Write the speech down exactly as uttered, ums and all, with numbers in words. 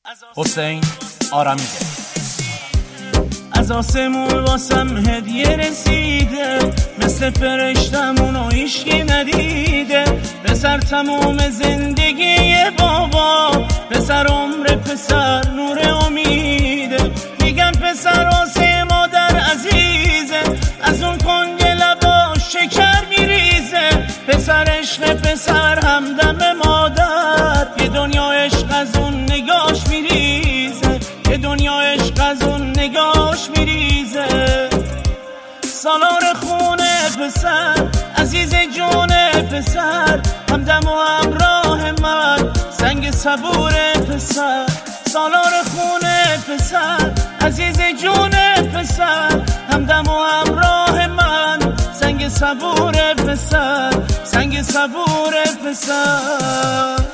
حسین آرامیده. از آسمون واسم هدیه رسیده، مثل فرشتمونو هیچکی ندیده. پسر تموم زندگی بابا، پسر عمر پسر نور امیده. میگم پسر واسه مادر عزیزه، از اون کنج لبا شکر میریزه. پسر عشق پسر همدم مادر، یه دنیا عشق از اون نگاش میریزه، یه دنیا عشق از اون نگاش میریزه. سالار خونه پسر، عزیز جون پسر، همدم و همراه من، سنگ صبور پسر. سالار خونه پسر، عزیز جون پسر، همدم و همراه من، سنگ صبور پسر، سنگ صبور پسر.